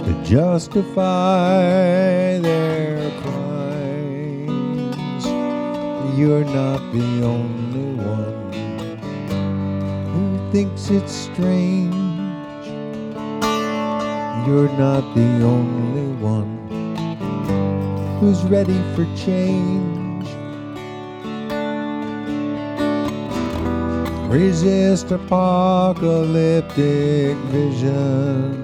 to justify their crimes. You're not the only one who thinks it's strange. You're not the only one who's ready for change. Resist apocalyptic vision.